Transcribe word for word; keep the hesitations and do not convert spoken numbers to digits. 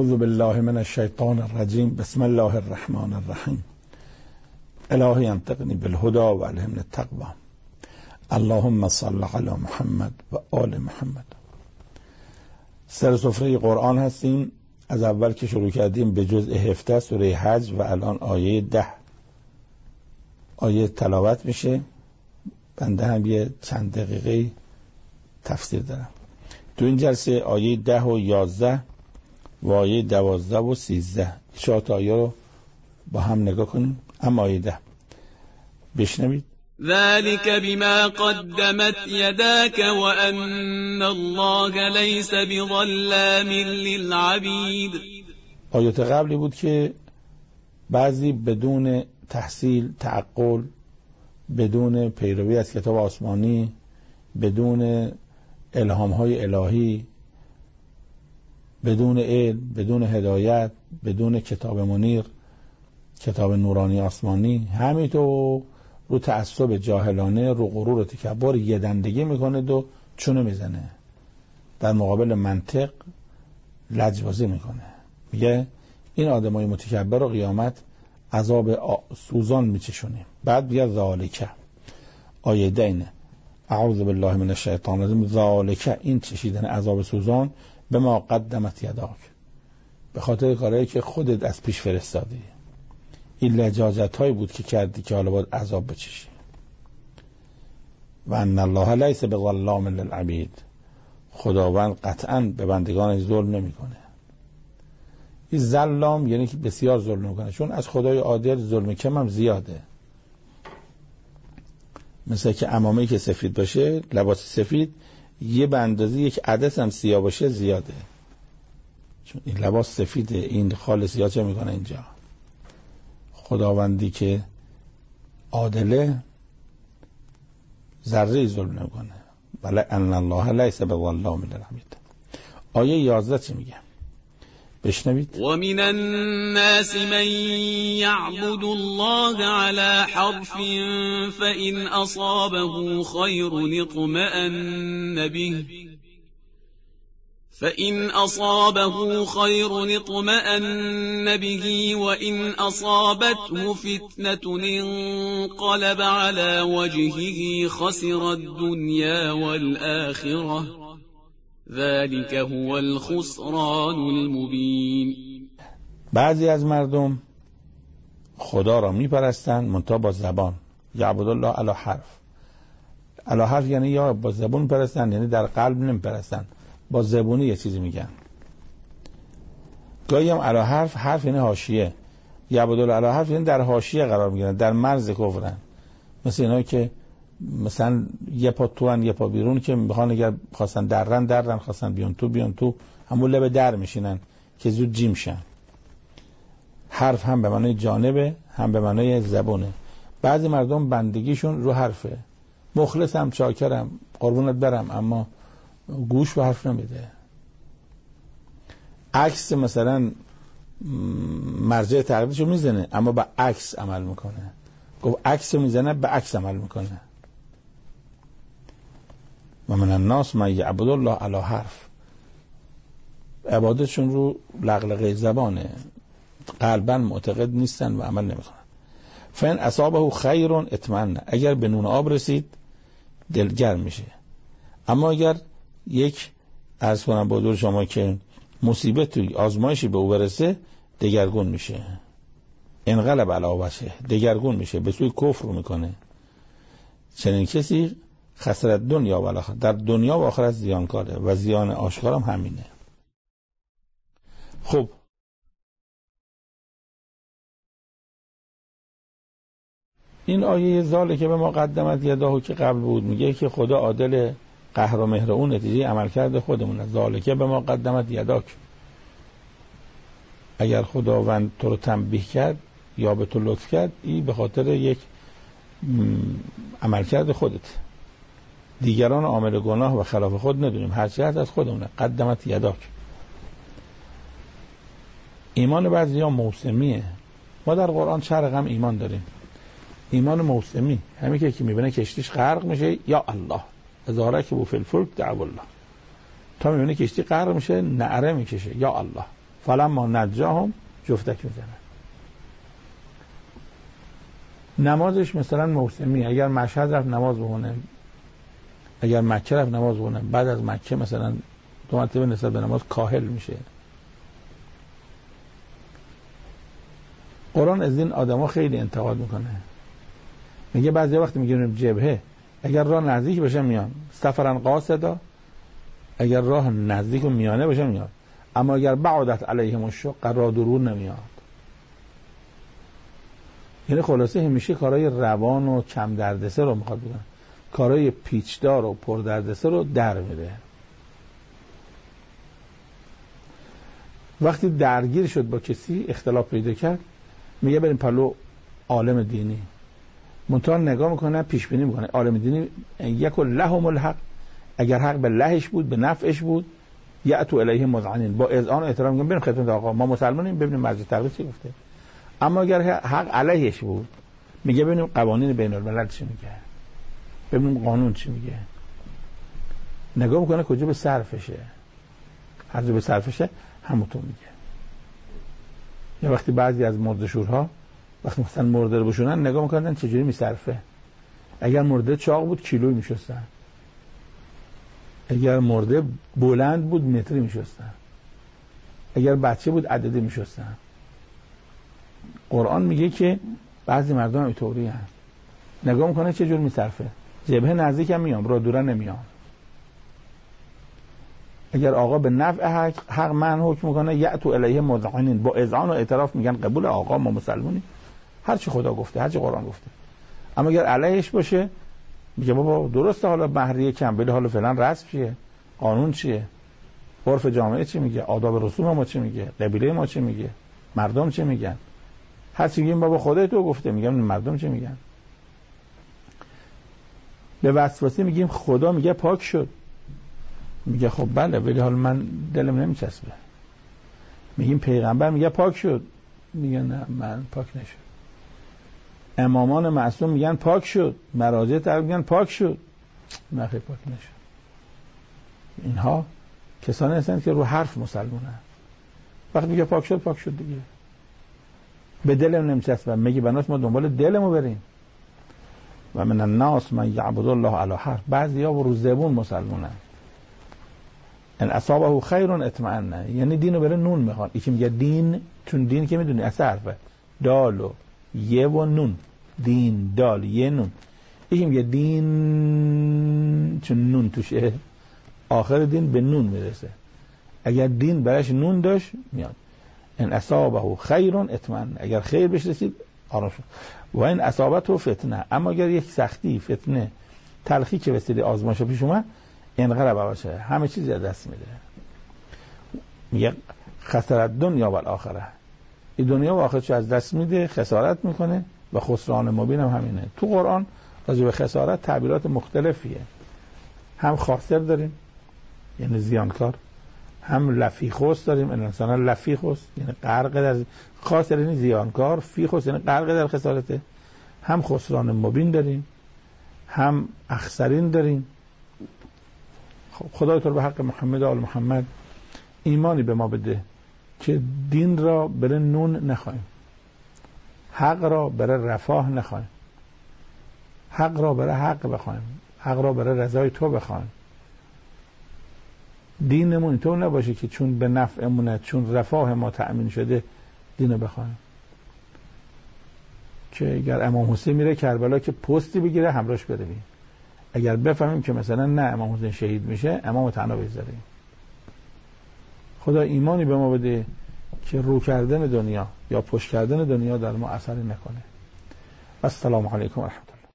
اعوذ بالله من الشیطان الرجیم. بسم الله الرحمن الرحیم. الهی انطقنی بالهدى و الهمنی التقوی. اللهم صل علی محمد و آل محمد. سر سفره قرآن هستیم. از اول که شروع کردیم به جزء هفده سوره حج و الان آیه ده آیه تلاوت میشه. بنده هم یه چند دقیقه تفسیر دارم. تو این جلسه آیه ده و یازده و آیه دوازده و سیزده چهار تا آیه رو با هم نگاه کنیم. اما آیه ده بشنوید. ذلك بما قدمت يداك وأن الله ليس بظلام للعبید. آیات قبلی بود که بعضی بدون تحصیل، تعقل، بدون پیروی از کتاب آسمانی، بدون الهام‌های الهی، بدون علم، بدون هدایت، بدون کتاب منیر، کتاب نورانی آسمانی، همینطور رو تعصب جاهلانه، رو غرور و تکبر یه دندگی میکنه و چونه میزنه، در مقابل منطق لجبازی میکنه. میگه این آدمای متکبر رو قیامت عذاب سوزان میچشونیم. بعد بیا ذالکه آیه دینه اعوذ بالله من الشیطان الرجیم. ذالکه این چشیدن عذاب سوزان به ما قدمت یداک، به خاطر کارهایی که خودت از پیش فرستادی. این لجاجت هایی بود که کردی که حالا باید عذاب بچشی. و ان الله لیس بظلام للعبید، خداوند قطعا به بندگانش ظلم نمیکنه. این ظلام یعنی که بسیار ظلم میکنه، چون از خدای عادل ظلم کم هم زیاده. مثل که عمامه‌ای که سفید باشه، لباس سفید، یه به اندازه یک عدس هم سیاه باشه زیاده، چون این لباس سفیده، این خال سیاه چه میکنه اینجا. خداوندی که عادله ذره ظلم نمیکنه. ولی ان الله لیس بظلام للعبید. آیه یازده چی میگه؟ بشنوید. و من الناس من یعبد الله على حرف فإن أصابه خير اطمأن به فإن أصابه خير اطمأن به وإن أصابته فتنة انقلب على وجهه خسر الدنيا والآخرة ذلك هو الخسران المبين. بعضی از مردم خدا را میپرستند منتها با زبان. یعبد الله علی حرف. علی حرف یعنی یا با زبان پرستن، یعنی در قلب نمیپرستن، با زبونی یه چیزی میگن. گاهی هم علی حرف، حرف یعنی حاشیه. یعبد الله علی حرف یعنی در حاشیه قرار میگیرن، در مرز کفرن. مثل اینایی که مثلا یه پا تو ان یه پا بیرون، که میخوان اگر خواستن درن درن، خواستن بیان تو بیان تو، همون لب در میشینن که زود جیم شن. حرف هم به معنای جانبه، هم به معنای زبونه. بعضی مردم بندگیشون رو حرفه. مخلصم، شاکرم، قربونت برم، اما گوش به حرف نمیده. عکس مثلا مرجع تقلیدشو میزنه اما به عکس عمل میکنه. گفت عکس میزنه به عکس عمل میکنه. و من الناس من یعبد الله علی حرف. عبادتشون رو لغلقه زبانه، قلبا معتقد نیستن و عمل نمیکنن. فین اصابه خیر اطمئن، اگر به نون آب رسید دلگرم میشه. اما اگر یک عرض کنم با دور شما که مصیبت توی آزمایشی به او برسه، دگرگون میشه. انقلب علی وجهه، دگرگون میشه، به سوی کفر میکنه. چنین کسی خسرت دنیا و آخرت، در دنیا و آخرت زیانکاره و زیان آشکارم همینه. خب این آیه ذالک که به ما قدمت یداه که قبل بود میگه که خدا عادل، قهر و مهر اون نتیجه عمل کرده خودمونه. ذالک به ما قدمت یداک، اگر خداوند تو رو تنبیه کرد یا به تو لطف کرد، این به خاطر یک عمل کرده خودت. دیگران عامل گناه و خلاف خود ندونیم، هر چی هست از خودمونه. قدمت یداک. ایمان بعضی ها موسمیه. ما در قرآن چه رقم ایمان داریم؟ ایمان موسمی، همین که که میبینه کشتیش غرق میشه یا الله ازاره که بو فی الفلک دعو الله، تا میبینه کشتی غرق میشه نعره میکشه یا الله. فلما نجاهم جفتک میزنن. نمازش مثلا موسمی، اگر مشهد رفت نماز بخونه، اگر مکه رفت نماز بخونه، بعد از مکه مثلا دو مرتبه نسبت به نماز کاهل میشه. قرآن از این آدما خیلی انتقاد میکنه، میگه بعضی وقت میگیم جبهه اگر راه نزدیک باشه میان، سفرن قاصدا، اگر راه نزدیک و میانه باشه میاد، اما اگر بعدت علیهم الشق راه دور نمیاد. یعنی خلاصه همیشه کارهای روان و کم دردسر رو میخواد بکنه، کارهای پیچدار و پر دردسر رو در میده. وقتی درگیر شد با کسی، اختلاف پیدا کرد، میگه بریم پلو عالم دینی، منتها نگاه میکنه، پیش بینی میکنه عالم دینی یک لهم الحق، اگر حق به لهش بود، به نفعش بود، یأتوا الیه مذعنین، با اذعان و احترام میگن بریم خدمت آقا، ما مسلمانیم، ببینیم مسجد تقدیس چی گفته. اما اگر حق علیهش بود، میگه ببینیم قوانین بین الملل چی میگه، ببینیم قانون چی میگه. نگاه میکنه کجا به صرفشه، هر جا به صرفشه همونطور میگه. یا وقتی بعضی از مرده‌شورها وقتی مثلا مرده رو بشونن، نگاه میکنن چجوری میصرفه. اگر مرده چاق بود کیلویی میشستن، اگر مرده بلند بود متری میشستن، اگر بچه بود عددی میشستن. قرآن میگه که بعضی مردم اینطوری هستن، نگاه میکنه چه جور میصرفه، جبهه نزدیک هم میام، را دوره نمیام. اگر آقا به نفع حق, حق من حکم میکنه، یأتوا الیه مذعنین، با اذعان و اعتراف میگن قبول آقا، ما مسلمونیم، هر چی خدا گفته، هر چی قرآن گفته. اما اگر علیهش باشه، میگه بابا درسته، حالا مهریه کم بده، حالا فعلا رسم چیه، قانون چیه، عرف جامعه چی میگه، آداب رسوم ما چی میگه، قبیله ما چی میگه، مردم چی میگن. هر چی میگیم بابا خودت تو گفته، میگم مردم چی میگن. به وسواسی میگیم خدا میگه پاک شد، میگه خب بله، ولی حالا من دلم نمیچسبه. میگیم پیغمبر میگه پاک شد، میگه نه من پاک نشد. امامان معصوم میگن پاک شد، مراجع تر میگن پاک شد، نه خیلی پاک نشد. اینها کسانی هستند که رو حرف مسلمانن. وقتی میگه پاک شد، پاک شد دیگه. به دلم نمیچسبه، میگه بناس ما دنبال دلمو بریم. و من الناس من یعبد الله علی حرف، بعضیا رو زبون مسلمانن. ان اصابه خیر اطمئن، یعنی دینو بره نون میخوان. یکی میگه دین، چون دین که میدونی اصل حرفه دال و یه و نون، دین دال یه نون. یکی میگه دین چون نون توشه، آخر دین به نون میرسه. اگر دین برش نون داشت میاد. ان اصابه خیر اطمئن، اگر خیر بهش رسید آرام شد. و این اصابته فتنه، اما اگر یک سختی، فتنه، تلخی که وسیله آزمایش پیش اومد، انقلب باشه، همه چیز از دست میده. میگه خسارت دنیا و الاخره، این دنیا و آخرتش از دست میده، خسارت میکنه. و خسران مبین هم همینه. تو قرآن راجع به خسارت تعبیرات مختلفیه. هم خاسر داریم یعنی زیانکار، هم لفیخوس داریم، مثلا لفیخوس یعنی غرق در، خاسر یعنی زیانکار، فیخوس یعنی غرق در خسارته. هم خسران مبین داریم، هم اخسرین داریم. خدای تو به حق محمد و آل محمد ایمانی به ما بده که دین را بره نون نخواهیم، حق را بره رفاه نخواهیم، حق را بره حق بخواهیم، حق را بره رضای تو بخواهیم. دینمون تو نباشه که چون به نفعمونه، چون رفاه ما تأمین شده دینو بخواهیم. که اگر امام حسین میره کربلا که پستی بگیره همراهش برویم، اگر بفهمیم که مثلا نه امام حسین شهید میشه، امام تنها بذاریم. خدا ایمانی به ما بده که رو کردن دنیا یا پشت کردن دنیا در ما اثری نکنه. السلام علیکم و رحمت الله.